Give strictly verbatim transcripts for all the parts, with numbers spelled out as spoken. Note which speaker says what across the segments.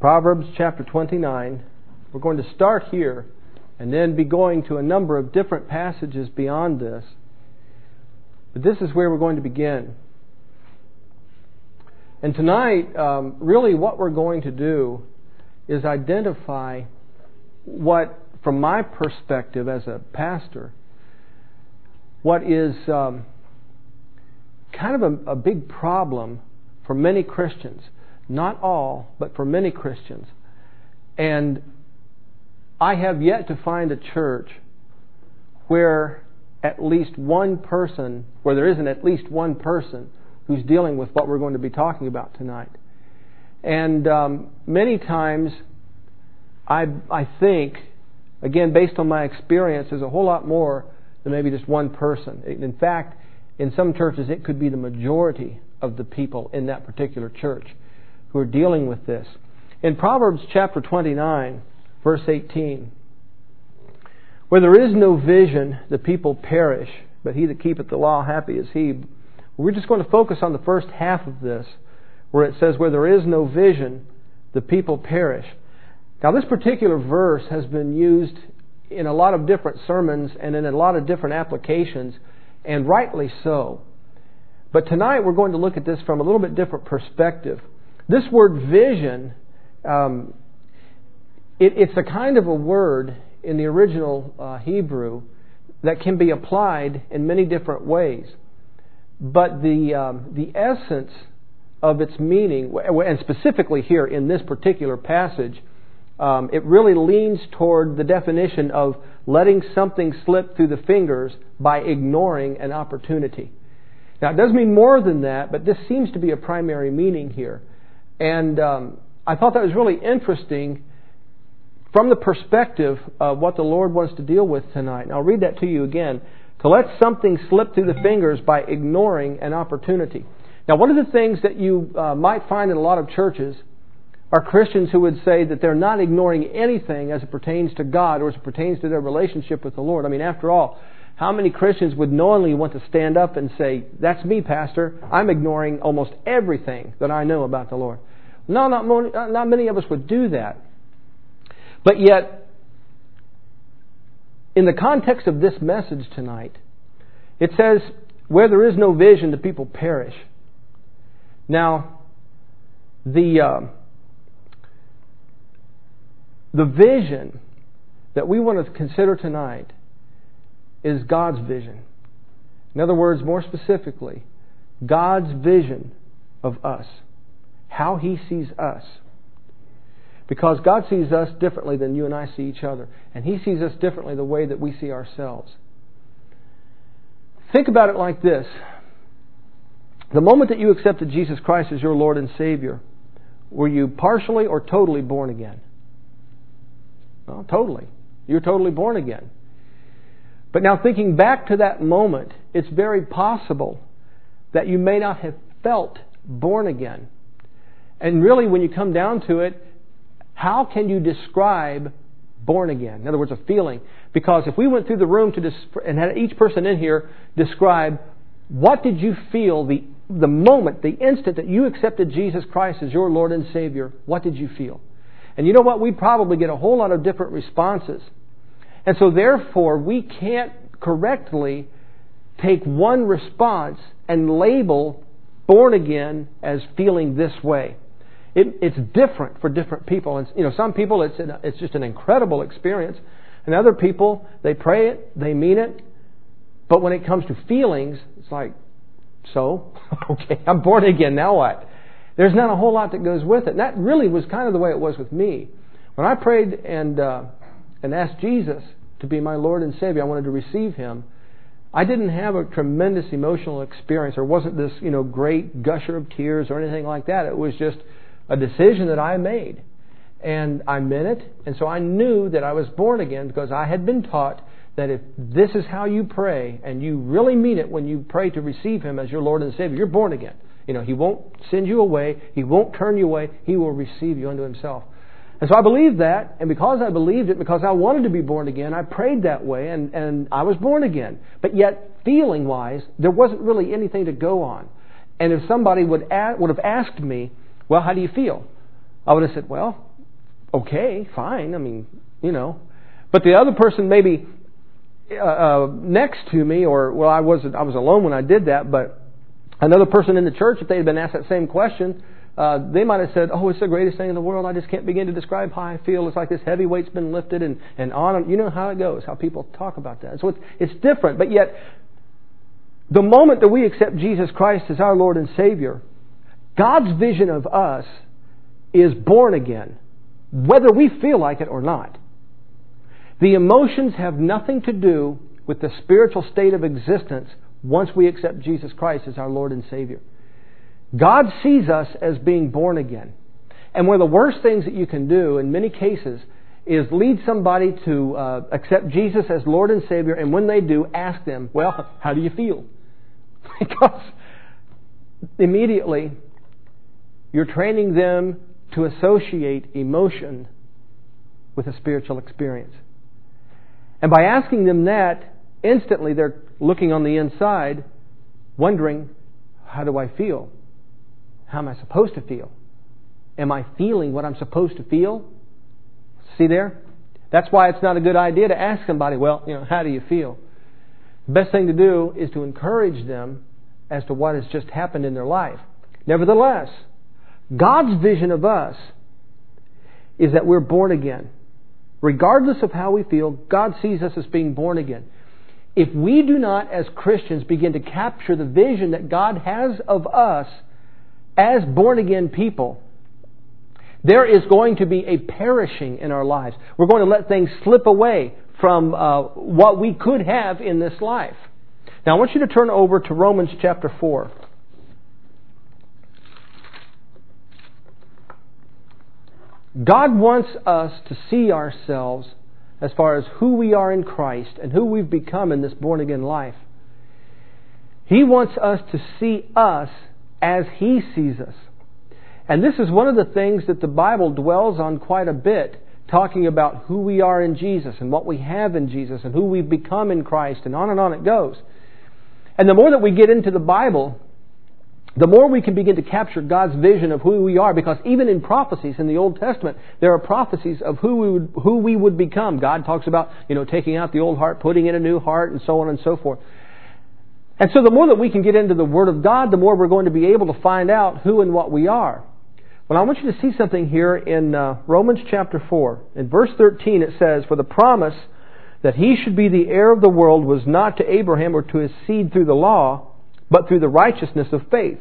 Speaker 1: Proverbs chapter twenty-nine. We're going to start here and then be going to a number of different passages beyond this. But this is where we're going to begin. And tonight, um, really what we're going to do is identify what, from my perspective as a pastor, what is um, kind of a, a big problem for many Christians. Not all, but for many Christians. And I have yet to find a church where at least one person, where there isn't at least one person who's dealing with what we're going to be talking about tonight. And um, many times, I, I think, again, based on my experience, there's a whole lot more than maybe just one person. In fact, in some churches, it could be the majority of the people in that particular church who are dealing with this. In Proverbs chapter twenty-nine, verse eighteen, where there is no vision, the people perish, but he that keepeth the law, happy is he. We're just going to focus on the first half of this, where it says, where there is no vision, the people perish. Now, this particular verse has been used in a lot of different sermons and in a lot of different applications, and rightly so. But tonight we're going to look at this from a little bit different perspective. This word vision, um, it, it's a kind of a word in the original uh, Hebrew that can be applied in many different ways. But the um, the essence of its meaning, and specifically here in this particular passage, um, it really leans toward the definition of letting something slip through the fingers by ignoring an opportunity. Now, it does mean more than that, but this seems to be a primary meaning here. And um, I thought that was really interesting from the perspective of what the Lord wants to deal with tonight. And I'll read that to you again. To let something slip through the fingers by ignoring an opportunity. Now, one of the things that you uh, might find in a lot of churches are Christians who would say that they're not ignoring anything as it pertains to God or as it pertains to their relationship with the Lord. I mean, after all, how many Christians would knowingly want to stand up and say, that's me, Pastor, I'm ignoring almost everything that I know about the Lord? No, not, more, not many of us would do that. But yet, in the context of this message tonight, it says, where there is no vision, the people perish. Now, the, uh, the vision that we want to consider tonight is God's vision. In other words, more specifically, God's vision of us. How He sees us. Because God sees us differently than you and I see each other. And He sees us differently the way that we see ourselves. Think about it like this. The moment that you accepted Jesus Christ as your Lord and Savior, were you partially or totally born again? Well, totally. You're totally born again. But now thinking back to that moment, it's very possible that you may not have felt born again. And really, when you come down to it, how can you describe born again? In other words, a feeling. Because if we went through the room to dis- and had each person in here describe what did you feel the the moment, the instant that you accepted Jesus Christ as your Lord and Savior, what did you feel? And you know what? We'd probably get a whole lot of different responses. And so therefore, we can't correctly take one response and label born again as feeling this way. It, it's different for different people. And you know, some people it's an, it's just an incredible experience, and other people they pray it, they mean it, but when it comes to feelings, it's like, so okay, I'm born again. Now what? There's not a whole lot that goes with it. And that really was kind of the way it was with me when I prayed and uh, and asked Jesus to be my Lord and Savior. I wanted to receive Him. I didn't have a tremendous emotional experience. There wasn't this you know great gusher of tears or anything like that. It was just a decision that I made. And I meant it. And so I knew that I was born again because I had been taught that if this is how you pray and you really mean it when you pray to receive Him as your Lord and Savior, you're born again. You know, He won't send you away. He won't turn you away. He will receive you unto Himself. And so I believed that. And because I believed it, because I wanted to be born again, I prayed that way and, and I was born again. But yet, feeling-wise, there wasn't really anything to go on. And if somebody would, a- would have asked me, well, how do you feel? I would have said, well, okay, fine. I mean, you know. But the other person maybe uh, uh, next to me, or, well, I wasn't, I was alone when I did that, but another person in the church, if they had been asked that same question, uh, they might have said, oh, it's the greatest thing in the world. I just can't begin to describe how I feel. It's like this heavy weight's been lifted, and, and on and you know how it goes, how people talk about that. So it's, it's different, but yet the moment that we accept Jesus Christ as our Lord and Savior, God's vision of us is born again, whether we feel like it or not. The emotions have nothing to do with the spiritual state of existence once we accept Jesus Christ as our Lord and Savior. God sees us as being born again. And one of the worst things that you can do in many cases is lead somebody to uh, accept Jesus as Lord and Savior, and when they do, ask them, well, how do you feel? Because immediately you're training them to associate emotion with a spiritual experience. And by asking them that, instantly they're looking on the inside, wondering, how do I feel? How am I supposed to feel? Am I feeling what I'm supposed to feel? See there? That's why it's not a good idea to ask somebody, well, you know, how do you feel? The best thing to do is to encourage them as to what has just happened in their life. Nevertheless, God's vision of us is that we're born again. Regardless of how we feel, God sees us as being born again. If we do not, as Christians, begin to capture the vision that God has of us as born again people, there is going to be a perishing in our lives. We're going to let things slip away from uh, what we could have in this life. Now I want you to turn over to Romans chapter four. God wants us to see ourselves as far as who we are in Christ and who we've become in this born-again life. He wants us to see us as He sees us. And this is one of the things that the Bible dwells on quite a bit, talking about who we are in Jesus and what we have in Jesus and who we've become in Christ, and on and on it goes. And the more that we get into the Bible, the more we can begin to capture God's vision of who we are, because even in prophecies in the Old Testament, there are prophecies of who we would, who we would become. God talks about, you know, taking out the old heart, putting in a new heart, and so on and so forth. And so the more that we can get into the Word of God, the more we're going to be able to find out who and what we are. Well, I want you to see something here in uh, Romans chapter four. In verse thirteen it says, "For the promise that he should be the heir of the world was not to Abraham or to his seed through the law, but through the righteousness of faith.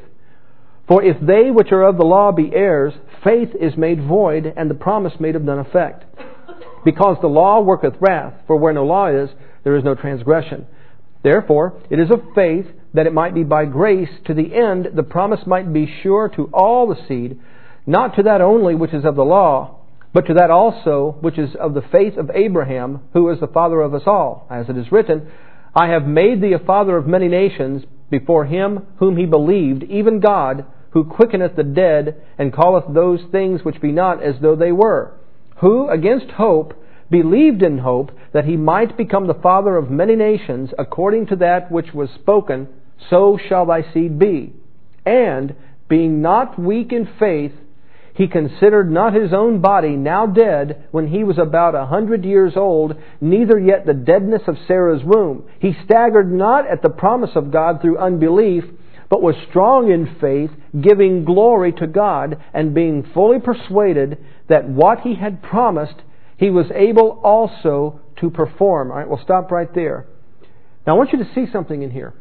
Speaker 1: For if they which are of the law be heirs, faith is made void, and the promise made of none effect. Because the law worketh wrath, for where no law is, there is no transgression. Therefore, it is of faith, that it might be by grace, to the end the promise might be sure to all the seed, not to that only which is of the law, but to that also which is of the faith of Abraham, who is the father of us all. As it is written, I have made thee a father of many nations, before him whom he believed, even God, who quickeneth the dead, and calleth those things which be not as though they were, who against hope believed in hope, that he might become the father of many nations, according to that which was spoken, so shall thy seed be. And, being not weak in faith, he considered not his own body now dead, when he was about a hundred years old, neither yet the deadness of Sarah's womb. He staggered not at the promise of God through unbelief, but was strong in faith, giving glory to God, and being fully persuaded that what he had promised, he was able also to perform." All right, we'll stop right there. Now I want you to see something in here.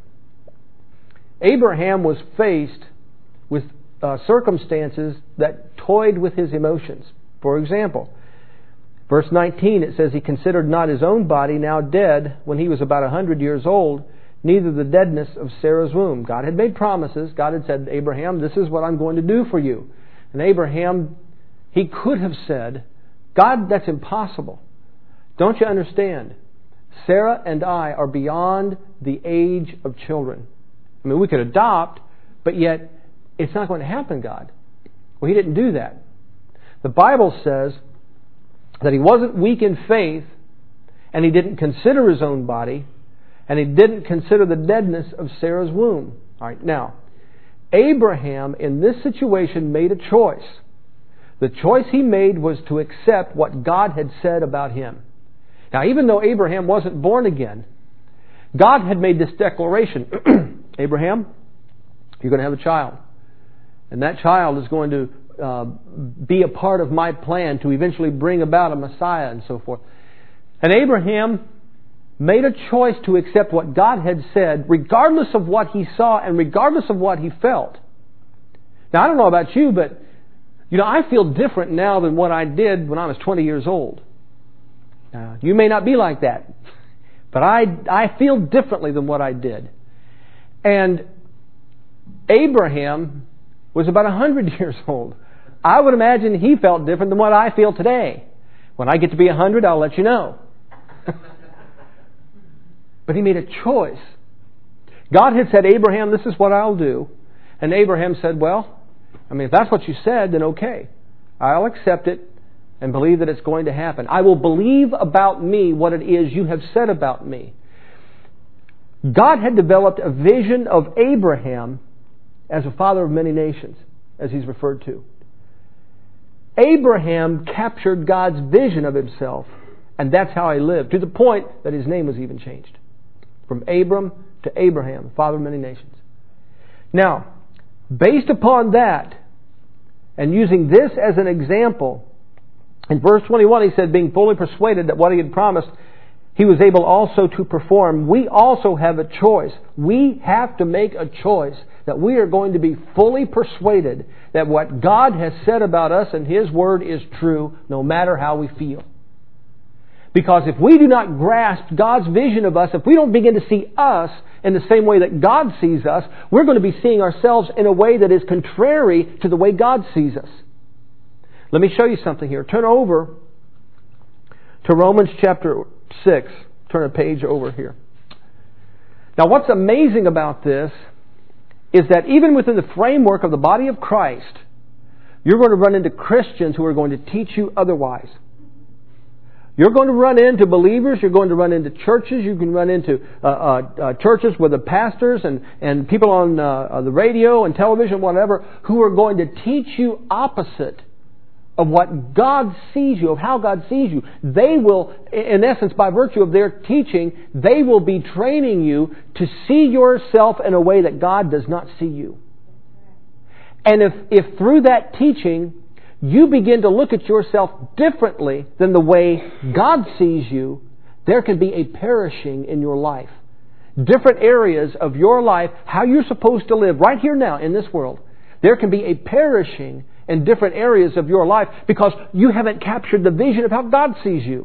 Speaker 1: Abraham was faced with Uh, circumstances that toyed with his emotions. For example, verse nineteen, it says, he considered not his own body now dead when he was about a hundred years old, neither the deadness of Sarah's womb. God had made promises. God had said, Abraham, this is what I'm going to do for you. And Abraham, he could have said, God, that's impossible. Don't you understand? Sarah and I are beyond the age of children. I mean, we could adopt, but yet it's not going to happen, God. Well, he didn't do that. The Bible says that he wasn't weak in faith, and he didn't consider his own body, and he didn't consider the deadness of Sarah's womb. All right, now, Abraham in this situation made a choice. The choice he made was to accept what God had said about him. Now, even though Abraham wasn't born again, God had made this declaration. Abraham, you're going to have a child. And that child is going to uh, be a part of my plan to eventually bring about a Messiah and so forth. And Abraham made a choice to accept what God had said, regardless of what he saw and regardless of what he felt. Now, I don't know about you, but you know, I feel different now than what I did when I was twenty years old. Uh, you may not be like that, but I, I feel differently than what I did. And Abraham was about one hundred years old. I would imagine he felt different than what I feel today. When I get to be one hundred, I'll let you know. But he made a choice. God had said, Abraham, this is what I'll do. And Abraham said, well, I mean, if that's what you said, then okay. I'll accept it and believe that it's going to happen. I will believe about me what it is you have said about me. God had developed a vision of Abraham as a father of many nations, as he's referred to. Abraham captured God's vision of himself, and that's how he lived, to the point that his name was even changed. From Abram to Abraham, father of many nations. Now, based upon that, and using this as an example, in verse twenty-one he said, being fully persuaded that what he had promised he was able also to perform. We also have a choice. We have to make a choice that we are going to be fully persuaded that what God has said about us and His Word is true, no matter how we feel. Because if we do not grasp God's vision of us, if we don't begin to see us in the same way that God sees us, we're going to be seeing ourselves in a way that is contrary to the way God sees us. Let me show you something here. Turn over to Romans chapter six. Turn a page over here. Now, what's amazing about this is that even within the framework of the body of Christ, you're going to run into Christians who are going to teach you otherwise. You're going to run into believers, you're going to run into churches, you can run into uh, uh, uh, churches with the pastors and, and people on uh, uh, the radio and television, whatever, who are going to teach you opposite of what God sees you, of how God sees you. They will, in essence, by virtue of their teaching, they will be training you to see yourself in a way that God does not see you. And if, if through that teaching, you begin to look at yourself differently than the way God sees you, there can be a perishing in your life. Different areas of your life, how you're supposed to live right here now in this world, there can be a perishing in different areas of your life because you haven't captured the vision of how God sees you.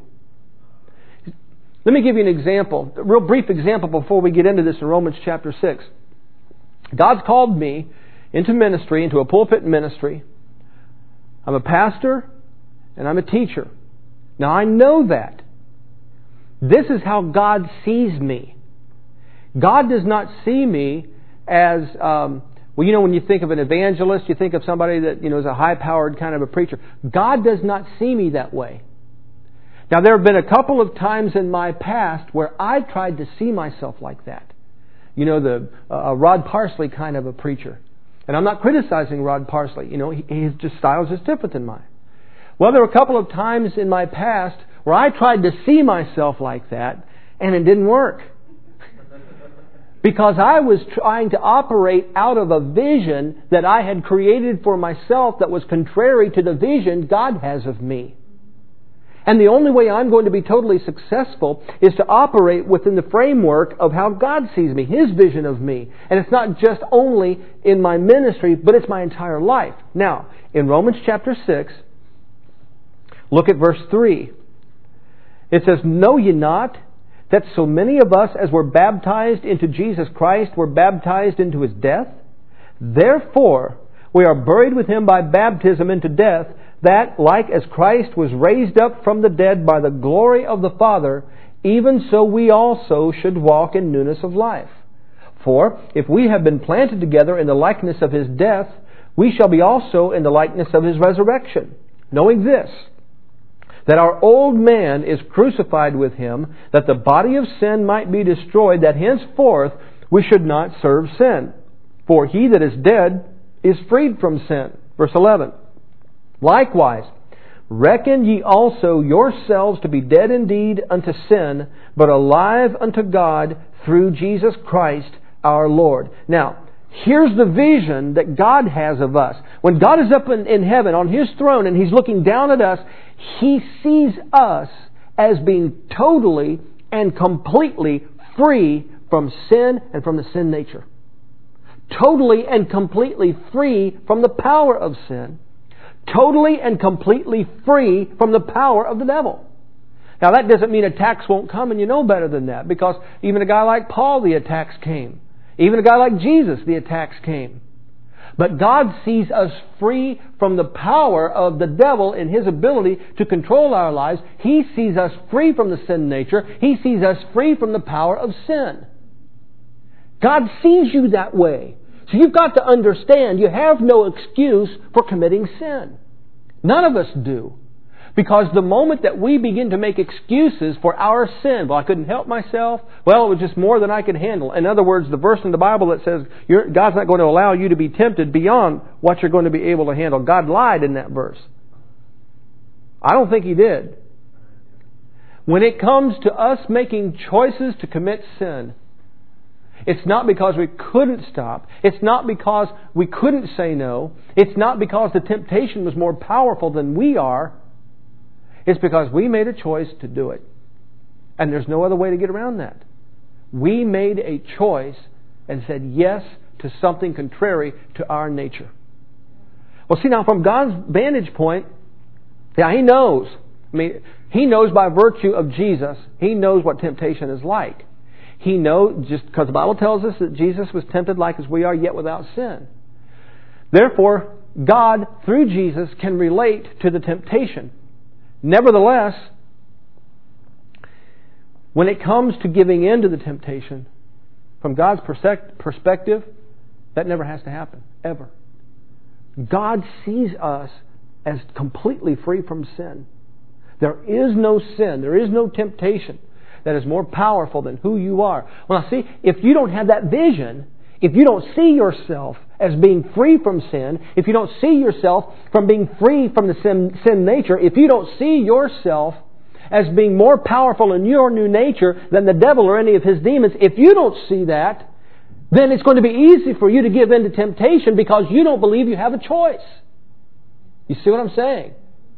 Speaker 1: Let me give you an example, a real brief example before we get into this in Romans chapter six. God's called me into ministry, into a pulpit ministry. I'm a pastor and I'm a teacher. Now I know that. This is how God sees me. God does not see me as, um, well, you know, when you think of an evangelist, you think of somebody that, you know, is a high-powered kind of a preacher. God does not see me that way. Now there have been a couple of times in my past where I tried to see myself like that. You know, the uh, Rod Parsley kind of a preacher. And I'm not criticizing Rod Parsley. You know, his just style is just different than mine. Well, there were a couple of times in my past where I tried to see myself like that, and it didn't work. Because I was trying to operate out of a vision that I had created for myself that was contrary to the vision God has of me. And the only way I'm going to be totally successful is to operate within the framework of how God sees me, His vision of me. And it's not just only in my ministry, but it's my entire life. Now, in Romans chapter six, look at verse three. It says, "Know ye not that so many of us as were baptized into Jesus Christ were baptized into His death? Therefore, we are buried with Him by baptism into death, that, like as Christ was raised up from the dead by the glory of the Father, even so we also should walk in newness of life. For if we have been planted together in the likeness of His death, we shall be also in the likeness of His resurrection, knowing this, that our old man is crucified with Him, that the body of sin might be destroyed, that henceforth we should not serve sin. For he that is dead is freed from sin." Verse eleven. Likewise, reckon ye also yourselves to be dead indeed unto sin, but alive unto God through Jesus Christ our Lord. Now, here's the vision that God has of us. When God is up in, in heaven on His throne and He's looking down at us, He sees us as being totally and completely free from sin and from the sin nature. Totally and completely free from the power of sin. Totally and completely free from the power of the devil. Now that doesn't mean attacks won't come, and you know better than that, because even a guy like Paul, the attacks came. Even a guy like Jesus, the attacks came. But God sees us free from the power of the devil in his ability to control our lives. He sees us free from the sin nature. He sees us free from the power of sin. God sees you that way. So you've got to understand you have no excuse for committing sin. None of us do. Because the moment that we begin to make excuses for our sin, well, I couldn't help myself, well, it was just more than I could handle. In other words, the verse in the Bible that says you're, God's not going to allow you to be tempted beyond what you're going to be able to handle. God lied in that verse. I don't think He did. When it comes to us making choices to commit sin, it's not because we couldn't stop. It's not because we couldn't say no. It's not because the temptation was more powerful than we are. It's because we made a choice to do it. And there's no other way to get around that. We made a choice and said yes to something contrary to our nature. Well, see, now from God's vantage point, yeah, He knows. I mean, He knows by virtue of Jesus, He knows what temptation is like. He knows, just because the Bible tells us that Jesus was tempted like as we are, yet without sin. Therefore, God, through Jesus, can relate to the temptation. Nevertheless, when it comes to giving in to the temptation, from God's perspective, that never has to happen, ever. God sees us as completely free from sin. There is no sin, there is no temptation that is more powerful than who you are. Well, now see, if you don't have that vision, if you don't see yourself as being free from sin, if you don't see yourself from being free from the sin, sin nature, if you don't see yourself as being more powerful in your new nature than the devil or any of his demons, if you don't see that, then it's going to be easy for you to give in to temptation because you don't believe you have a choice. You see what I'm saying?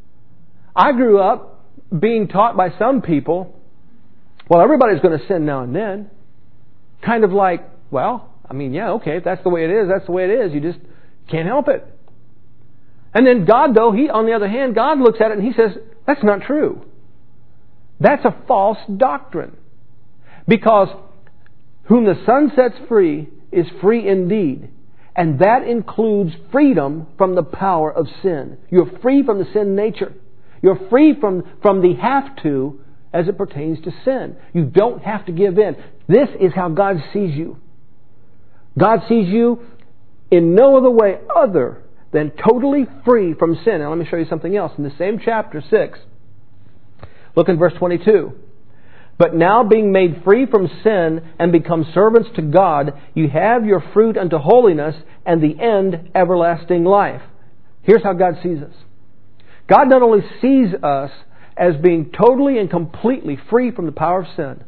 Speaker 1: I grew up being taught by some people, well, everybody's going to sin now and then. Kind of like, well, I mean, yeah, okay, if that's the way it is, that's the way it is. You just can't help it. And then God, though, He, on the other hand, God looks at it and He says, that's not true. That's a false doctrine. Because whom the Son sets free is free indeed. And that includes freedom from the power of sin. You're free from the sin nature. You're free from, from the have to as it pertains to sin. You don't have to give in. This is how God sees you. God sees you in no other way other than totally free from sin. Now let me show you something else. In the same chapter six, look in verse twenty-two. But now being made free from sin and become servants to God, you have your fruit unto holiness and the end everlasting life. Here's how God sees us. God not only sees us as being totally and completely free from the power of sin.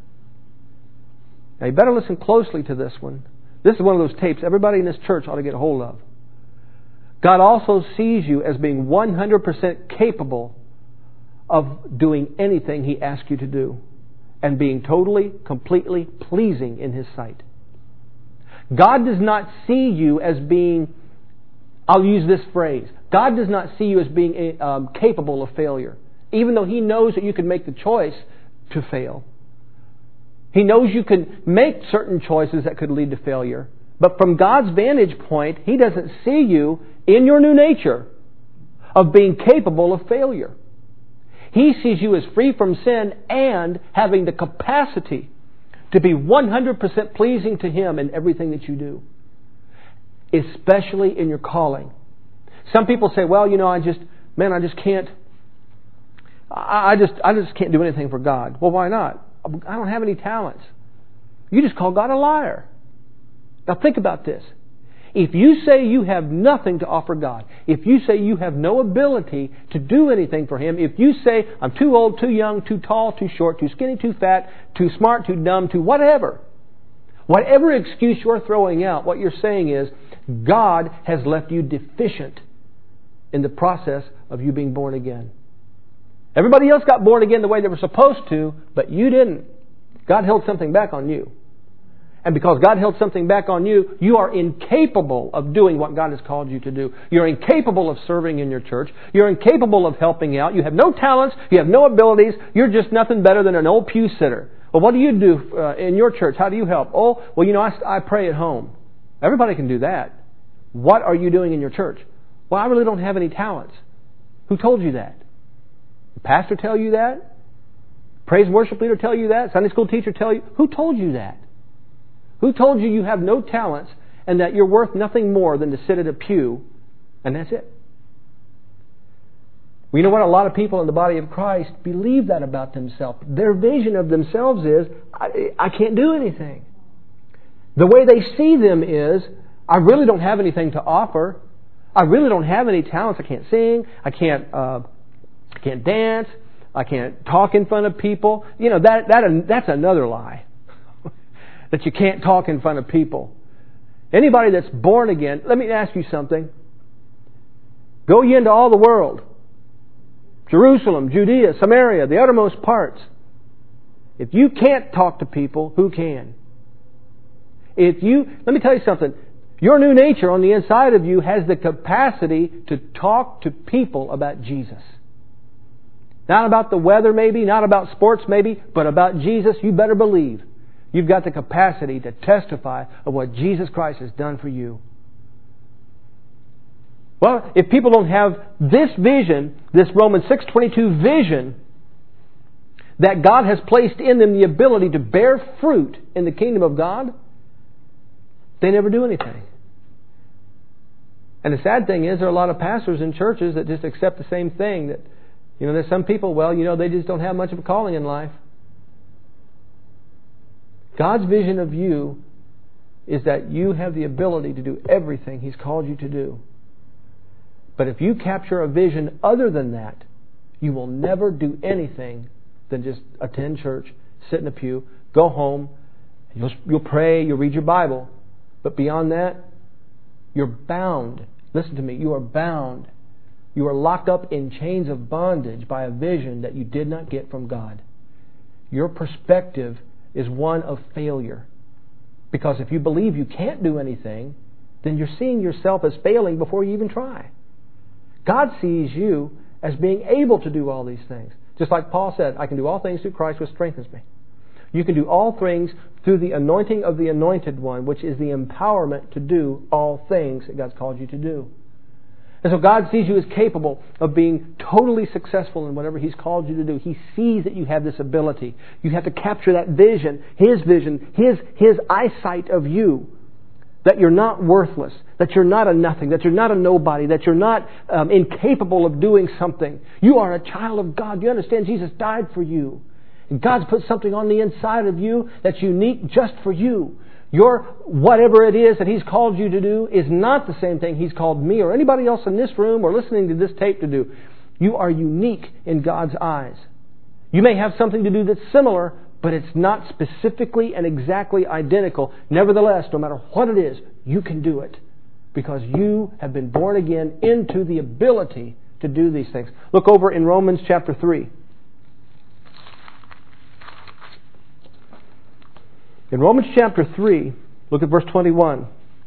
Speaker 1: Now you better listen closely to this one. This is one of those tapes everybody in this church ought to get a hold of. God also sees you as being one hundred percent capable of doing anything He asks you to do and being totally, completely pleasing in His sight. God does not see you as being, I'll use this phrase, God does not see you as being um, capable of failure, even though He knows that you can make the choice to fail. He knows you can make certain choices that could lead to failure. But from God's vantage point, He doesn't see you in your new nature of being capable of failure. He sees you as free from sin and having the capacity to be one hundred percent pleasing to Him in everything that you do. Especially in your calling. Some people say, well, you know, I just, man, I just can't, I just, I just can't do anything for God. Well, why not? I don't have any talents. You just call God a liar. Now think about this. If you say you have nothing to offer God, if you say you have no ability to do anything for Him, if you say, I'm too old, too young, too tall, too short, too skinny, too fat, too smart, too dumb, too whatever, whatever excuse you're throwing out, what you're saying is, God has left you deficient in the process of you being born again. Everybody else got born again the way they were supposed to, but you didn't. God held something back on you. And because God held something back on you, you are incapable of doing what God has called you to do. You're incapable of serving in your church. You're incapable of helping out. You have no talents. You have no abilities. You're just nothing better than an old pew sitter. Well, what do you do uh, in your church? How do you help? Oh, well, you know, I, I pray at home. Everybody can do that. What are you doing in your church? Well, I really don't have any talents. Who told you that? The pastor tell you that? Praise and worship leader tell you that? Sunday school teacher tell you? Who told you that? Who told you you have no talents and that you're worth nothing more than to sit at a pew and that's it? Well, you know what? A lot of people in the body of Christ believe that about themselves. Their vision of themselves is, I, I can't do anything. The way they see them is, I really don't have anything to offer. I really don't have any talents. I can't sing. I can't. Uh, I can't dance. I can't talk in front of people. You know that that that's another lie. That you can't talk in front of people. Anybody that's born again, let me ask you something. Go ye into all the world. Jerusalem, Judea, Samaria, the uttermost parts. If you can't talk to people, who can? If you, let me tell you something. Your new nature on the inside of you has the capacity to talk to people about Jesus. Not about the weather maybe, not about sports maybe, but about Jesus, you better believe. You've got the capacity to testify of what Jesus Christ has done for you. Well, if people don't have this vision, this Romans six twenty-two vision, that God has placed in them the ability to bear fruit in the kingdom of God, they never do anything. And the sad thing is, there are a lot of pastors in churches that just accept the same thing. That, you know, there's some people, well, you know, they just don't have much of a calling in life. God's vision of you is that you have the ability to do everything He's called you to do. But if you capture a vision other than that, you will never do anything than just attend church, sit in a pew, go home, you'll, you'll pray, you'll read your Bible. But beyond that, you're bound. Listen to me, you are bound. You are locked up in chains of bondage by a vision that you did not get from God. Your perspective is one of failure. Because if you believe you can't do anything, then you're seeing yourself as failing before you even try. God sees you as being able to do all these things. Just like Paul said, I can do all things through Christ which strengthens me. You can do all things through the anointing of the Anointed One, which is the empowerment to do all things that God's called you to do. And so God sees you as capable of being totally successful in whatever He's called you to do. He sees that you have this ability. You have to capture that vision, His vision, His, His eyesight of you. That you're not worthless, that you're not a nothing, that you're not a nobody, that you're not um, incapable of doing something. You are a child of God. You understand Jesus died for you. And God's put something on the inside of you that's unique just for you. Your whatever it is that He's called you to do is not the same thing He's called me or anybody else in this room or listening to this tape to do. You are unique in God's eyes. You may have something to do that's similar, but it's not specifically and exactly identical. Nevertheless, no matter what it is, you can do it because you have been born again into the ability to do these things. Look over in Romans chapter three. In Romans chapter three, look at verse twenty-one.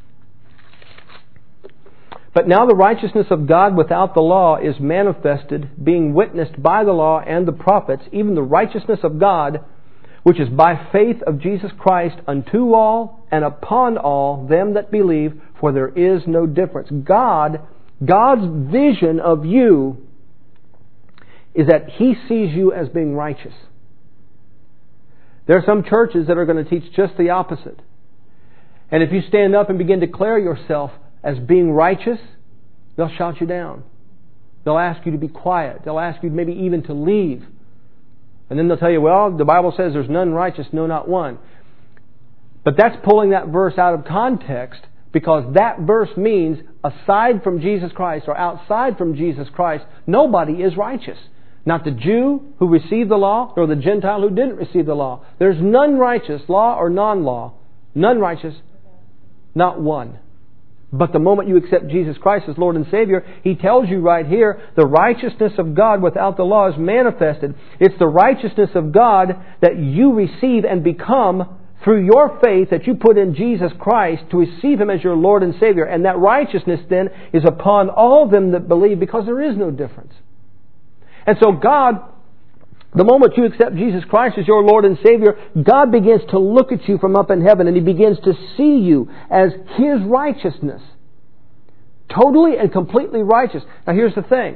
Speaker 1: But now the righteousness of God without the law is manifested, being witnessed by the law and the prophets, even the righteousness of God, which is by faith of Jesus Christ unto all and upon all them that believe, for there is no difference. God, God's vision of you is that He sees you as being righteous. There are some churches that are going to teach just the opposite. And if you stand up and begin to declare yourself as being righteous, they'll shout you down. They'll ask you to be quiet. They'll ask you maybe even to leave. And then they'll tell you, well, the Bible says there's none righteous, no, not one. But that's pulling that verse out of context Because that verse means, aside from Jesus Christ or outside from Jesus Christ, nobody is righteous. Not the Jew who received the law, nor the Gentile who didn't receive the law. There's none righteous, law or non-law. None righteous, not one. But the moment you accept Jesus Christ as Lord and Savior, He tells you right here, the righteousness of God without the law is manifested. It's the righteousness of God that you receive and become through your faith that you put in Jesus Christ to receive Him as your Lord and Savior. And that righteousness then is upon all them that believe, because there is no difference. And so God, the moment you accept Jesus Christ as your Lord and Savior, God begins to look at you from up in heaven, and He begins to see you as His righteousness. Totally and completely righteous. Now here's the thing.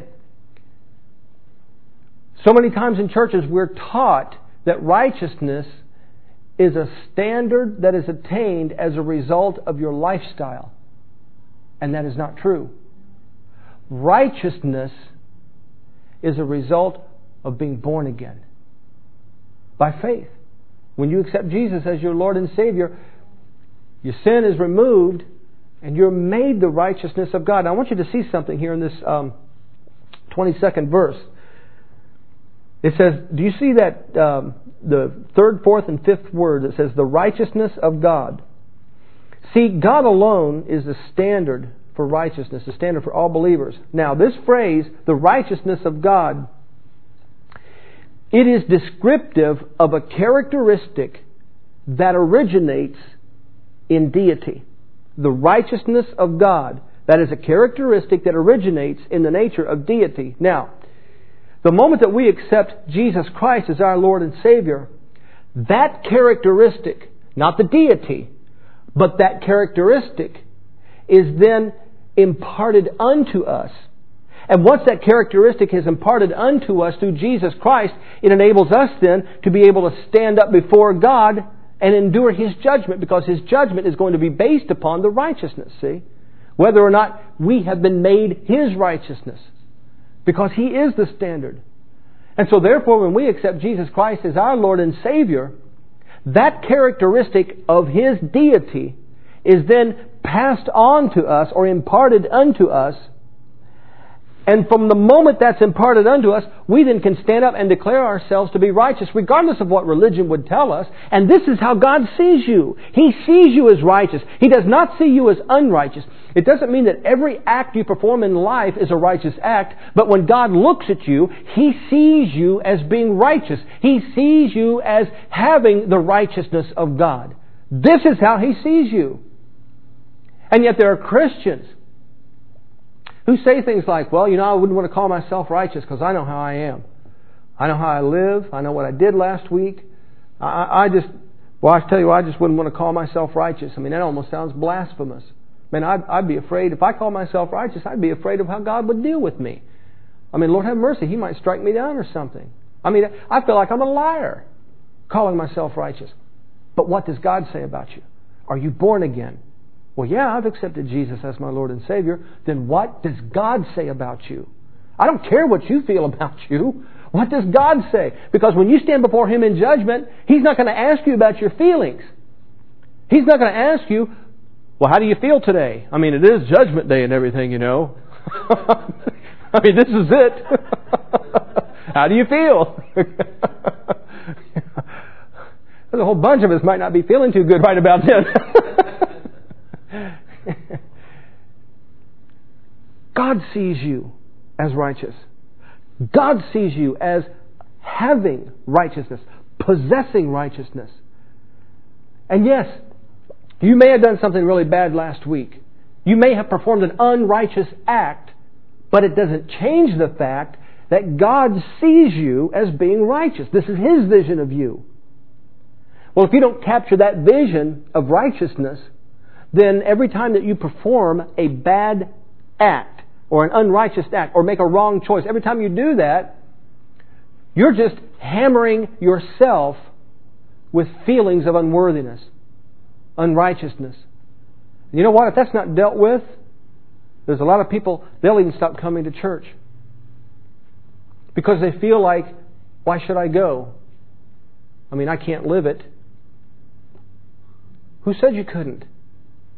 Speaker 1: So many times in churches we're taught that righteousness is a standard that is attained as a result of your lifestyle. And that is not true. Righteousness is a result of being born again by faith. When you accept Jesus as your Lord and Savior, your sin is removed and you're made the righteousness of God. Now, I want you to see something here in this um, twenty-second verse. It says, do you see that um, the third, fourth, and fifth word? It says the righteousness of God. See, God alone is the standard for righteousness, the standard for all believers. Now, this phrase, the righteousness of God, it is descriptive of a characteristic that originates in deity. The righteousness of God, that is a characteristic that originates in the nature of deity. Now, the moment that we accept Jesus Christ as our Lord and Savior, that characteristic, not the deity, but that characteristic is then imparted unto us. And once that characteristic is imparted unto us through Jesus Christ, it enables us then to be able to stand up before God and endure His judgment, because His judgment is going to be based upon the righteousness, see? Whether or not we have been made His righteousness. Because He is the standard. And so therefore, when we accept Jesus Christ as our Lord and Savior, that characteristic of His deity is then passed on to us or imparted unto us. And from the moment that's imparted unto us, we then can stand up and declare ourselves to be righteous, regardless of what religion would tell us. And this is how God sees you. He sees you as righteous. He does not see you as unrighteous. It doesn't mean that every act you perform in life is a righteous act, but when God looks at you, He sees you as being righteous. He sees you as having the righteousness of God. This is how He sees you. And yet there are Christians who say things like, well, you know, I wouldn't want to call myself righteous because I know how I am. I know how I live. I know what I did last week. I, I just, well, I tell you what, I just wouldn't want to call myself righteous. I mean, that almost sounds blasphemous. Man, I'd, I'd be afraid, if I call myself righteous, I'd be afraid of how God would deal with me. I mean, Lord have mercy, He might strike me down or something. I mean, I feel like I'm a liar calling myself righteous. But what does God say about you? Are you born again? Well, yeah, I've accepted Jesus as my Lord and Savior. Then what does God say about you? I don't care what you feel about you. What does God say? Because when you stand before Him in judgment, He's not going to ask you about your feelings. He's not going to ask you, well, how do you feel today? I mean, it is Judgment Day and everything, you know. I mean, this is it. How do you feel? There's a whole bunch of us might not be feeling too good right about then. God sees you as righteous. God sees you as having righteousness, possessing righteousness. And yes, you may have done something really bad last week. You may have performed an unrighteous act, but it doesn't change the fact that God sees you as being righteous. This is His vision of you. Well, if you don't capture that vision of righteousness, then every time that you perform a bad act or an unrighteous act or make a wrong choice, every time you do that, you're just hammering yourself with feelings of unworthiness, unrighteousness. You know what? If that's not dealt with, there's a lot of people, they'll even stop coming to church because they feel like, why should I go? I mean, I can't live it. Who said you couldn't?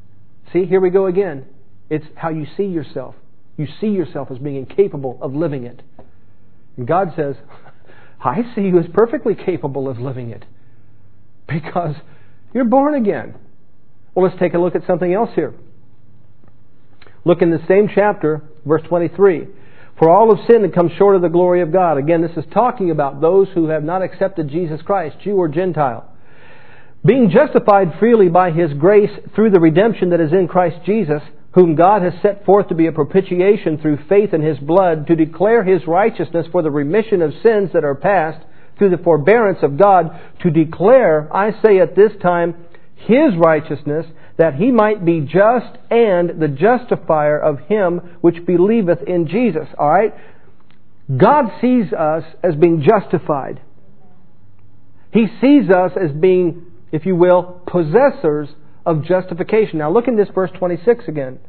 Speaker 1: See, here we go again. It's how you see yourself. You see yourself as being incapable of living it. And God says, I see you as perfectly capable of living it. Because you're born again. Well, let's take a look at something else here. Look in the same chapter, verse twenty-three. For all have sinned and come short of the glory of God. Again, this is talking about those who have not accepted Jesus Christ, Jew or Gentile. Being justified freely by His grace through the redemption that is in Christ Jesus, whom God has set forth to be a propitiation through faith in His blood, to declare His righteousness for the remission of sins that are past, through the forbearance of God, to declare, I say at this time, His righteousness, that He might be just and the justifier of him which believeth in Jesus. All right? God sees us as being justified. He sees us as being, if you will, possessors of justification. Now look in this verse twenty-six again.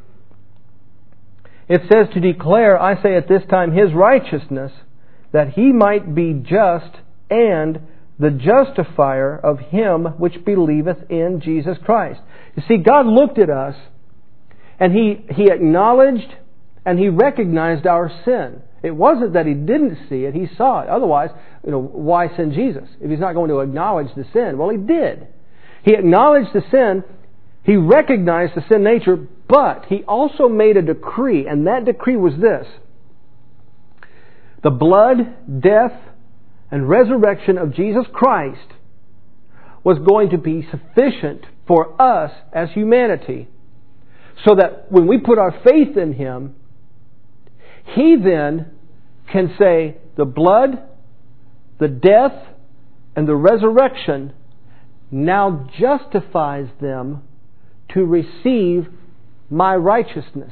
Speaker 1: It says to declare, I say at this time, His righteousness, that He might be just and the justifier of him which believeth in Jesus Christ. You see, God looked at us and He, He acknowledged and He recognized our sin. It wasn't that He didn't see it, He saw it. Otherwise, you know, why send Jesus if He's not going to acknowledge the sin? Well, He did. He acknowledged the sin, He recognized the sin nature, but He also made a decree, and that decree was this: the blood, death, and resurrection of Jesus Christ was going to be sufficient for us as humanity, so that when we put our faith in Him, He then can say the blood, the death, and the resurrection now justifies them to receive my righteousness.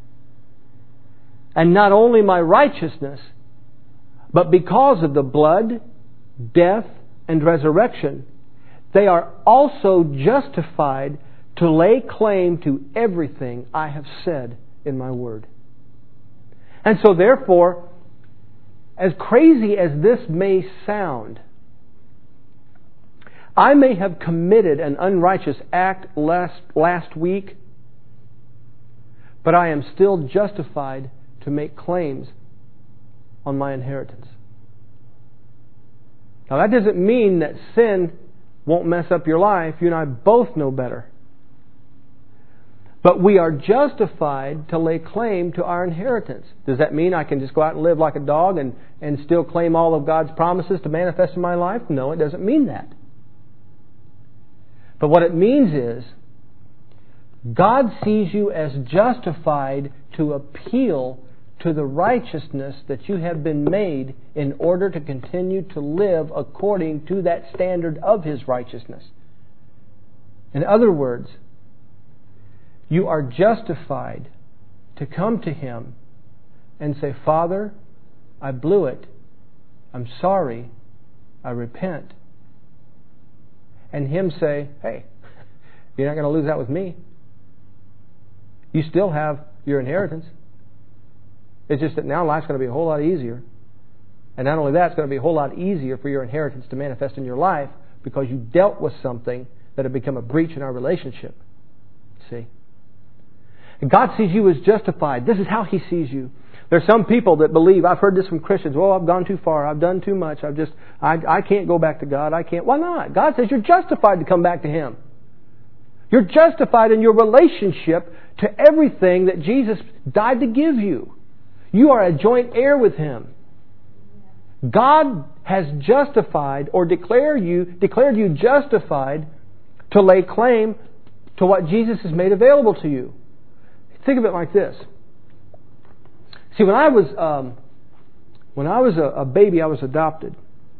Speaker 1: And not only my righteousness, but because of the blood, death, and resurrection, they are also justified to lay claim to everything I have said in my Word. And so therefore, as crazy as this may sound, I may have committed an unrighteous act last, last week, but I am still justified to make claims on my inheritance. Now that doesn't mean that sin won't mess up your life. You and I both know better. But we are justified to lay claim to our inheritance. Does that mean I can just go out and live like a dog and, and still claim all of God's promises to manifest in my life? No, it doesn't mean that. But what it means is, God sees you as justified to appeal to the righteousness that you have been made in order to continue to live according to that standard of His righteousness. In other words, you are justified to come to Him and say, Father, I blew it. I'm sorry. I repent. And Him say, hey, you're not going to lose that with me. You still have your inheritance. It's just that now life's going to be a whole lot easier. And not only that, it's going to be a whole lot easier for your inheritance to manifest in your life because you dealt with something that had become a breach in our relationship. See? And God sees you as justified. This is how He sees you. There's some people that believe, I've heard this from Christians, well, I've gone too far, I've done too much, I've just, I, I can't go back to God, I can't. Why not? God says you're justified to come back to Him. You're justified in your relationship to everything that Jesus died to give you. You are a joint heir with Him. God has justified or declared you, declared you justified to lay claim to what Jesus has made available to you. Think of it like this. See, when I was um, when I was a, a baby, I was adopted.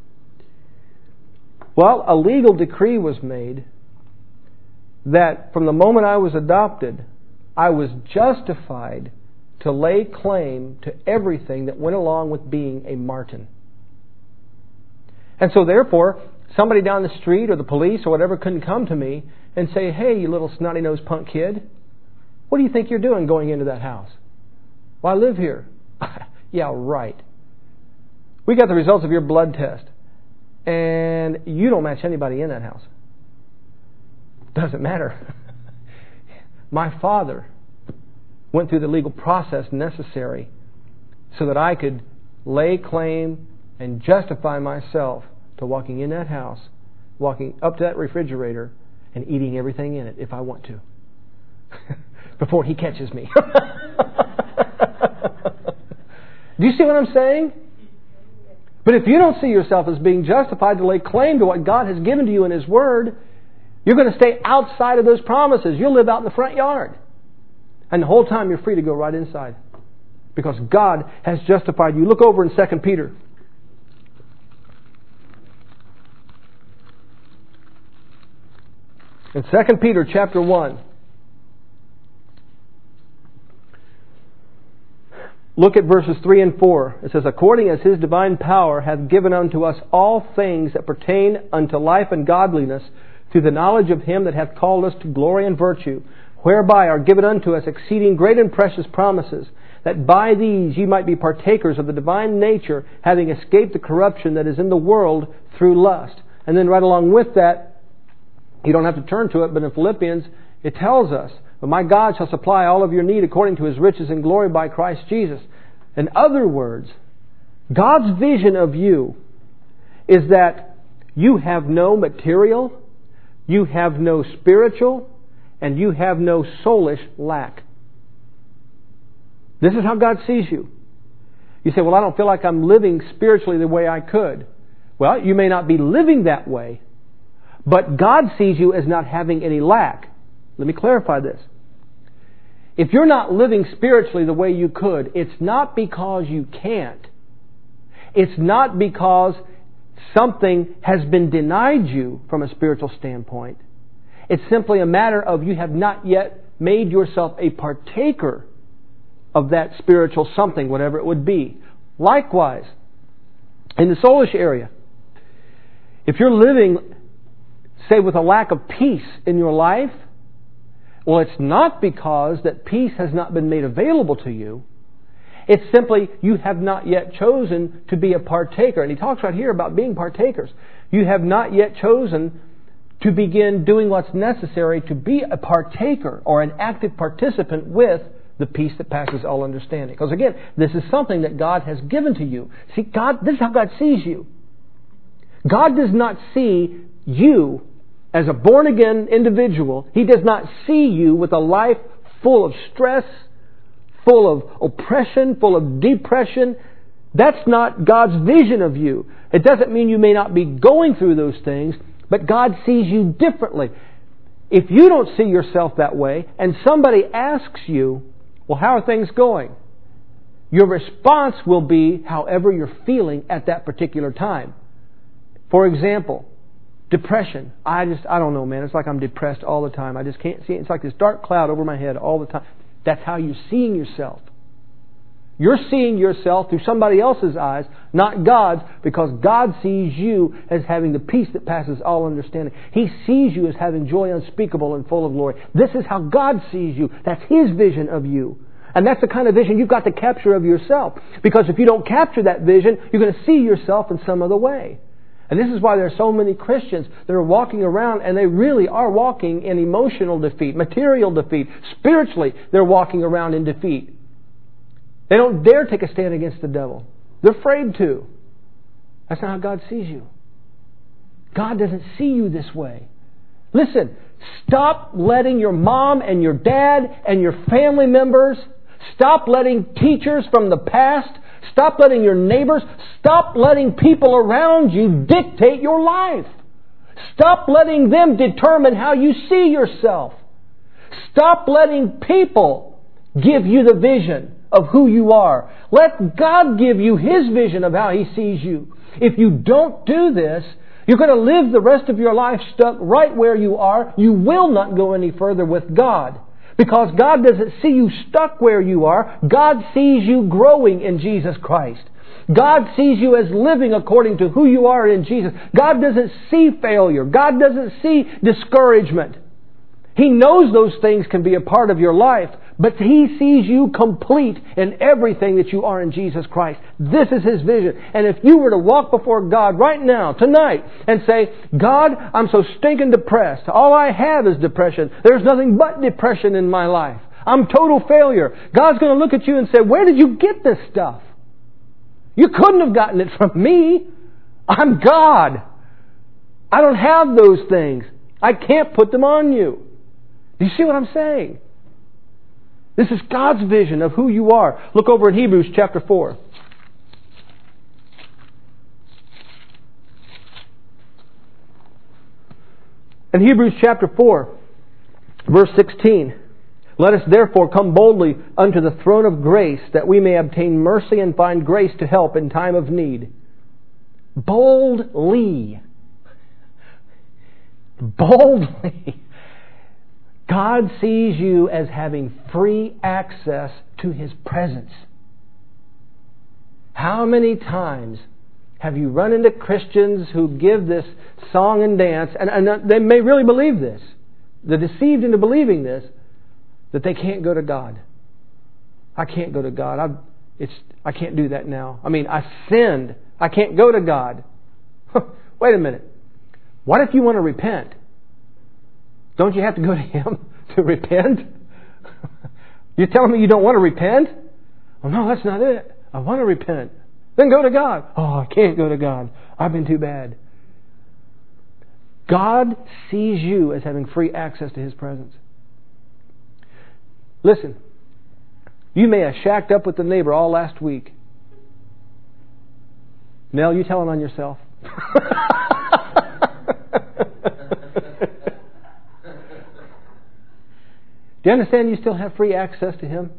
Speaker 1: Well, a legal decree was made that from the moment I was adopted, I was justified to lay claim to everything that went along with being a Martin. And so therefore, somebody down the street or the police or whatever couldn't come to me and say, hey, you little snotty-nosed punk kid, what do you think you're doing going into that house? Well, I live here. Yeah, right. We got the results of your blood test. And you don't match anybody in that house. Doesn't matter. my Father went through the legal process necessary so that I could lay claim and justify myself to walking in that house, walking up to that refrigerator, and eating everything in it if I want to. Before He catches me. Do you see what I'm saying? But if you don't see yourself as being justified to lay claim to what God has given to you in His Word, you're going to stay outside of those promises. You'll live out in the front yard. And the whole time you're free to go right inside. Because God has justified you. Look over in Second Peter. In Second Peter chapter one. Look at verses three and four. It says, according as His divine power hath given unto us all things that pertain unto life and godliness, through the knowledge of Him that hath called us to glory and virtue, whereby are given unto us exceeding great and precious promises, that by these ye might be partakers of the divine nature, having escaped the corruption that is in the world through lust. And then right along with that, you don't have to turn to it, but in Philippians it tells us, but my God shall supply all of your need according to His riches and glory by Christ Jesus. In other words, God's vision of you is that you have no material, you have no spiritual, and you have no soulish lack. This is how God sees you. You say, well, I don't feel like I'm living spiritually the way I could. Well, you may not be living that way, but God sees you as not having any lack. Let me clarify this. If you're not living spiritually the way you could, it's not because you can't. It's not because something has been denied you from a spiritual standpoint. It's simply a matter of you have not yet made yourself a partaker of that spiritual something, whatever it would be. Likewise, in the soulish area, if you're living, say, with a lack of peace in your life, well, it's not because that peace has not been made available to you. It's simply you have not yet chosen to be a partaker. And he talks right here about being partakers. You have not yet chosen to begin doing what's necessary to be a partaker or an active participant with the peace that passes all understanding. Because again, this is something that God has given to you. See, God, this is how God sees you. God does not see you as a born-again individual. He does not see you with a life full of stress, full of oppression, full of depression. That's not God's vision of you. It doesn't mean you may not be going through those things, but God sees you differently. If you don't see yourself that way, and somebody asks you, well, how are things going? Your response will be however you're feeling at that particular time. For example, depression. I just, I don't know, man. It's like I'm depressed all the time. I just can't see it. It's like this dark cloud over my head all the time. That's how you're seeing yourself. You're seeing yourself through somebody else's eyes, not God's, because God sees you as having the peace that passes all understanding. He sees you as having joy unspeakable and full of glory. This is how God sees you. That's His vision of you. And that's the kind of vision you've got to capture of yourself. Because if you don't capture that vision, you're going to see yourself in some other way. And this is why there are so many Christians that are walking around and they really are walking in emotional defeat, material defeat. Spiritually, they're walking around in defeat. They don't dare take a stand against the devil. They're afraid to. That's not how God sees you. God doesn't see you this way. Listen, stop letting your mom and your dad and your family members, stop letting teachers from the past, stop letting your neighbors, stop letting people around you dictate your life. Stop letting them determine how you see yourself. Stop letting people give you the vision of who you are. Let God give you His vision of how He sees you. If you don't do this, you're going to live the rest of your life stuck right where you are. You will not go any further with God. Because God doesn't see you stuck where you are. God sees you growing in Jesus Christ. God sees you as living according to who you are in Jesus. God doesn't see failure. God doesn't see discouragement. He knows those things can be a part of your life, but He sees you complete in everything that you are in Jesus Christ. This is His vision. And if you were to walk before God right now, tonight, and say, God, I'm so stinking depressed. All I have is depression. There's nothing but depression in my life. I'm total failure. God's going to look at you and say, where did you get this stuff? You couldn't have gotten it from me. I'm God. I don't have those things. I can't put them on you. Do you see what I'm saying? This is God's vision of who you are. Look over in Hebrews chapter four. In Hebrews chapter four, verse sixteen. Let us therefore come boldly unto the throne of grace, that we may obtain mercy and find grace to help in time of need. Boldly. Boldly. God sees you as having free access to His presence. How many times have you run into Christians who give this song and dance, and, and they may really believe this, they're deceived into believing this, that they can't go to God. I can't go to God. I, it's, I can't do that now. I mean, I sinned. I can't go to God. Wait a minute. What if you want to repent? Don't you have to go to Him to repent? You're telling me you don't want to repent? Oh, no, that's not it. I want to repent. Then go to God. Oh, I can't go to God. I've been too bad. God sees you as having free access to His presence. Listen, you may have shacked up with the neighbor all last week. Nell, you telling on yourself? Do you understand you still have free access to Him?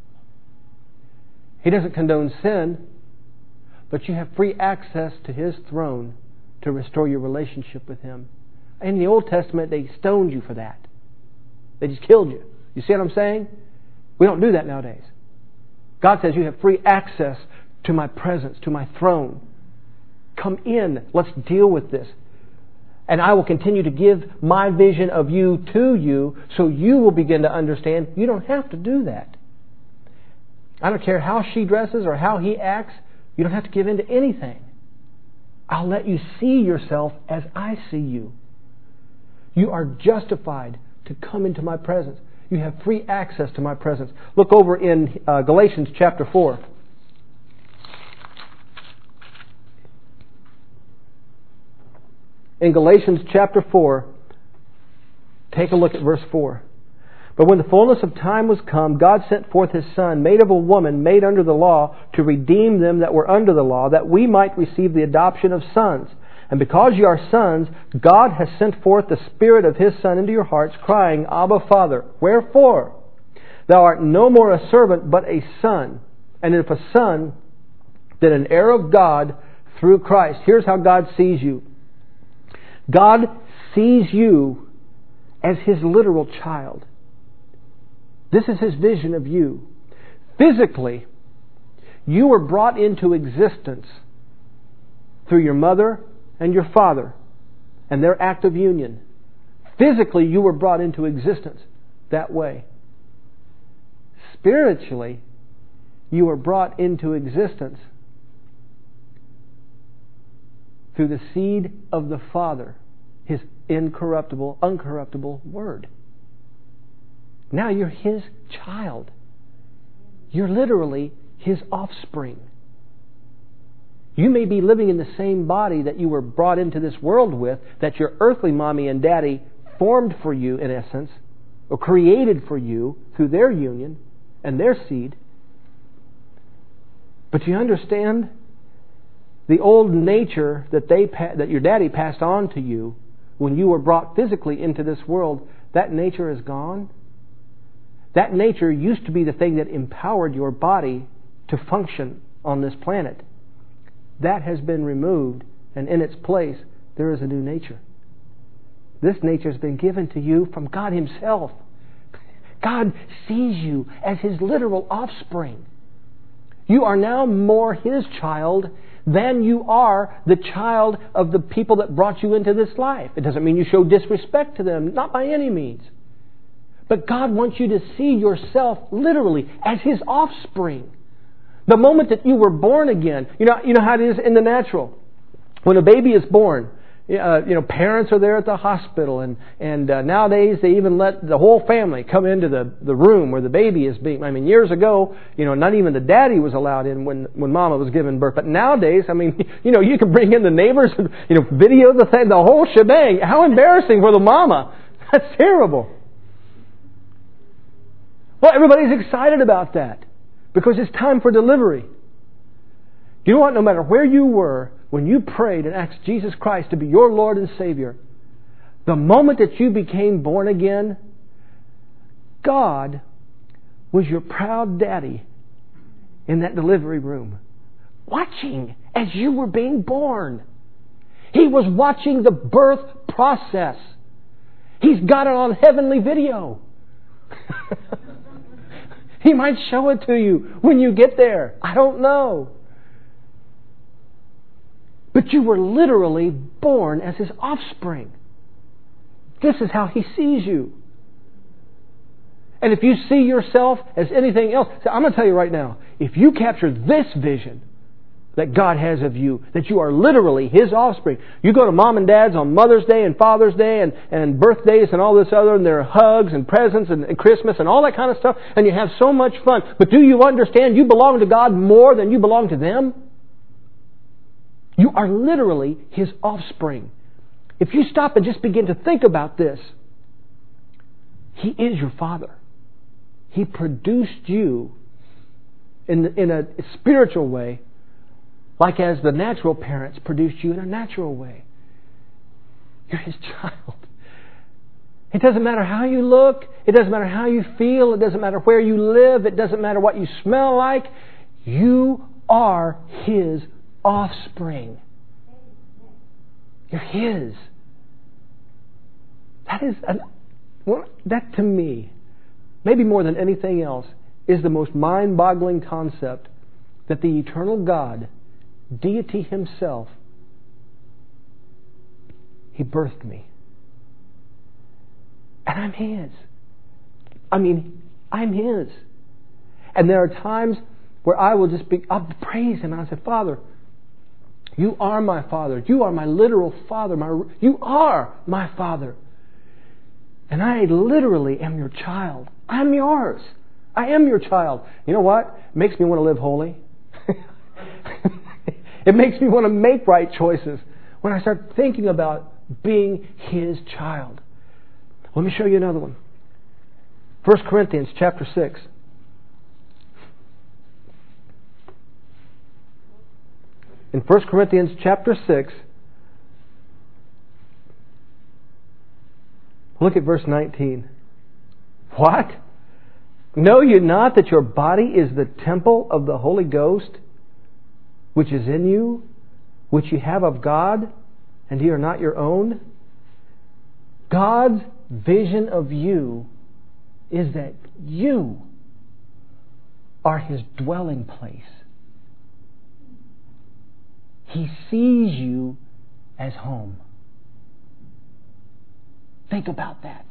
Speaker 1: He doesn't condone sin, but you have free access to His throne to restore your relationship with Him. In the Old Testament, they stoned you for that. They just killed you. You see what I'm saying? We don't do that nowadays. God says you have free access to my presence, to my throne. Come in. Let's deal with this. And I will continue to give my vision of you to you, so you will begin to understand you don't have to do that. I don't care how she dresses or how he acts. You don't have to give in to anything. I'll let you see yourself as I see you. You are justified to come into my presence. You have free access to my presence. Look over in uh, Galatians chapter four. In Galatians chapter four, take a look at verse four. But when the fullness of time was come, God sent forth His Son, made of a woman, made under the law, to redeem them that were under the law, that we might receive the adoption of sons. And because ye are sons, God has sent forth the Spirit of His Son into your hearts, crying, Abba, Father. Wherefore? Thou art no more a servant, but a son. And if a son, then an heir of God through Christ. Here's how God sees you. God sees you as His literal child. This is His vision of you. Physically, you were brought into existence through your mother and your father and their act of union. Physically, you were brought into existence that way. Spiritually, you were brought into existence through the seed of the Father, His incorruptible, uncorruptible Word. Now you're His child. You're literally His offspring. You may be living in the same body that you were brought into this world with, that your earthly mommy and daddy formed for you, in essence, or created for you through their union and their seed. But you understand, the old nature that they that your daddy passed on to you when you were brought physically into this world, that nature is gone. That nature used to be the thing that empowered your body to function on this planet. That has been removed, and in its place, there is a new nature. This nature has been given to you from God Himself. God sees you as His literal offspring. You are now more His child than you are the child of the people that brought you into this life. It doesn't mean you show disrespect to them, not by any means. But God wants you to see yourself literally as His offspring. The moment that you were born again, you know, you know how it is in the natural. When a baby is born, uh, you know, parents are there at the hospital, and and uh, nowadays they even let the whole family come into the, the room where the baby is being. I mean, years ago, you know, not even the daddy was allowed in when when Mama was giving birth. But nowadays, I mean, you know, you can bring in the neighbors, and, you know, video the thing, the whole shebang. How embarrassing for the mama! That's terrible. Well, everybody's excited about that because it's time for delivery. Do you know what? No matter where you were, when you prayed and asked Jesus Christ to be your Lord and Savior, the moment that you became born again, God was your proud daddy in that delivery room, watching as you were being born. He was watching the birth process. He's got it on heavenly video. He might show it to you when you get there. I don't know. But you were literally born as His offspring. This is how He sees you. And if you see yourself as anything else, so I'm going to tell you right now, if you capture this vision that God has of you, that you are literally His offspring. You go to Mom and Dad's on Mother's Day and Father's Day and, and birthdays and all this other, and there are hugs and presents and, and Christmas and all that kind of stuff, and you have so much fun. But do you understand you belong to God more than you belong to them? You are literally His offspring. If you stop and just begin to think about this, He is your Father. He produced you in, in a spiritual way, like as the natural parents produced you in a natural way. You're His child. It doesn't matter how you look. It doesn't matter how you feel. It doesn't matter where you live. It doesn't matter what you smell like. You are His offspring. You're His. That is, an, well, that to me, maybe more than anything else, is the most mind-boggling concept that the eternal God, Deity Himself, He birthed me. And I'm His. I mean, I'm His. And there are times where I will just be, I'll praise Him and I'll say, Father, You are my Father. You are my literal Father. My, you are my Father. And I literally am your child. I'm yours. I am your child. You know what? It makes me want to live holy. It makes me want to make right choices when I start thinking about being His child. Let me show you another one. First Corinthians chapter six. In First Corinthians chapter six, look at verse nineteen. What? Know you not that your body is the temple of the Holy Ghost, which is in you, which you have of God, and ye are not your own? God's vision of you is that you are His dwelling place. He sees you as home. Think about that.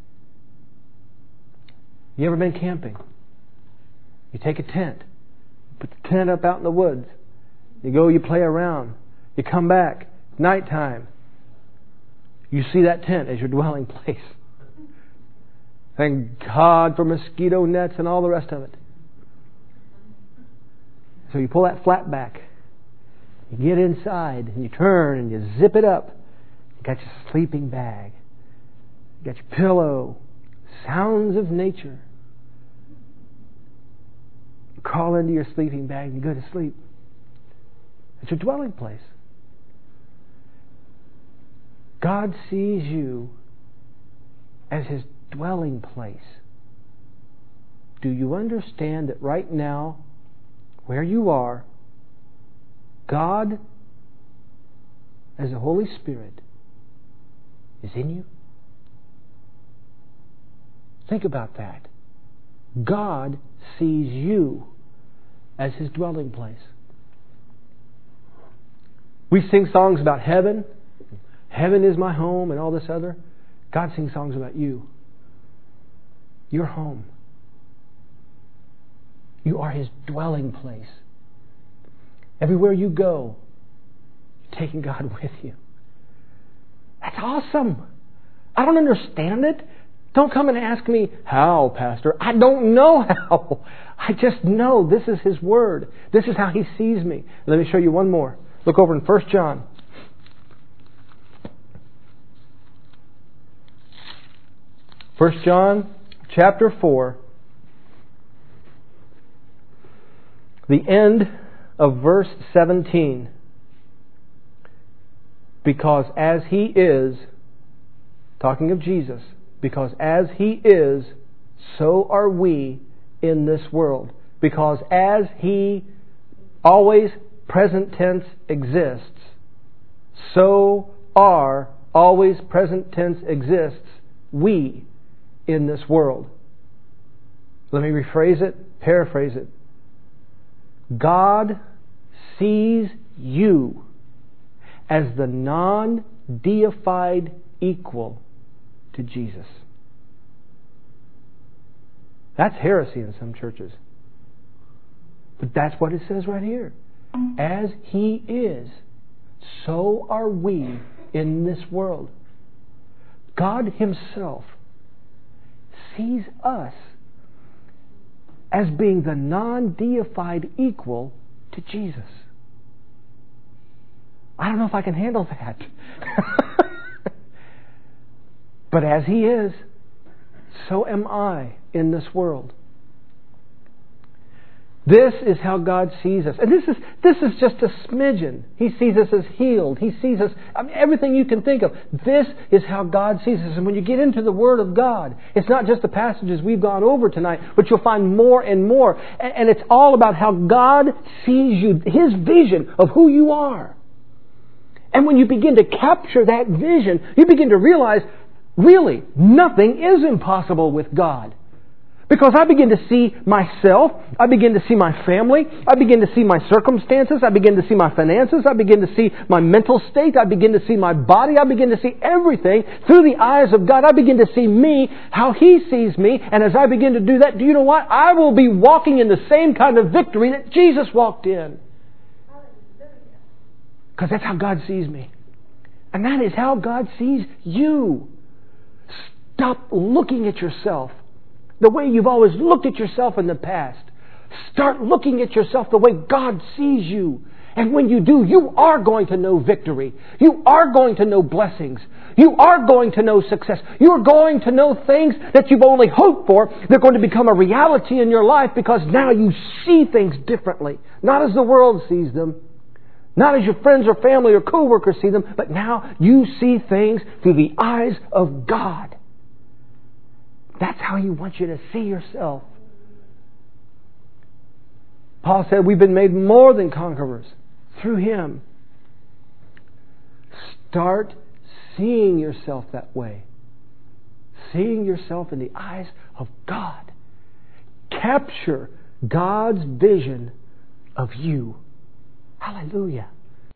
Speaker 1: You ever been camping? You take a tent, put the tent up out in the woods. You go, you play around. You come back, nighttime. You see that tent as your dwelling place. Thank God for mosquito nets and all the rest of it. So you pull that flap back. You get inside and you turn and you zip it up. You got your sleeping bag. You got your pillow. Sounds of nature. You crawl into your sleeping bag and you go to sleep. It's your dwelling place. God sees you as His dwelling place. Do you understand that right now, where you are, God, as the Holy Spirit, is in you? Think about that. God sees you as His dwelling place. We sing songs about heaven. Heaven is my home and all this other. God sings songs about you. You're home. You are His dwelling place. Everywhere you go, you're taking God with you. That's awesome. I don't understand it. Don't come and ask me, how, Pastor? I don't know how. I just know this is His Word. This is how He sees me. Let me show you one more. Look over in First John. First John chapter four. The end of verse seventeen. Because as He is, talking of Jesus, because as He is, so are we in this world. Because as He, always present tense, exists, so are, always present tense exists, we in this world. Let me rephrase it, paraphrase it. God sees you as the non-deified equal to Jesus. That's heresy in some churches. But that's what it says right here. As He is, so are we in this world. God Himself sees us as being the non-deified equal to Jesus. I don't know if I can handle that. But as He is, so am I in this world. This is how God sees us. And this is this is just a smidgen. He sees us as healed. He sees us, I mean, everything you can think of. This is how God sees us. And when you get into the Word of God, it's not just the passages we've gone over tonight, but you'll find more and more. And, and it's all about how God sees you, His vision of who you are. And when you begin to capture that vision, you begin to realize, really, nothing is impossible with God. Because I begin to see myself, I begin to see my family, I begin to see my circumstances, I begin to see my finances, I begin to see my mental state, I begin to see my body, I begin to see everything through the eyes of God. I begin to see me, how He sees me, and as I begin to do that, do you know what? I will be walking in the same kind of victory that Jesus walked in. Because that's how God sees me. And that is how God sees you. Stop looking at yourself the way you've always looked at yourself in the past. Start looking at yourself the way God sees you. And when you do, you are going to know victory. You are going to know blessings. You are going to know success. You're going to know things that you've only hoped for. They're going to become a reality in your life because now you see things differently. Not as the world sees them. Not as your friends or family or co-workers see them. But now you see things through the eyes of God. That's how He wants you to see yourself. Paul said we've been made more than conquerors through Him. Start seeing yourself that way. Seeing yourself in the eyes of God. Capture God's vision of you. Hallelujah.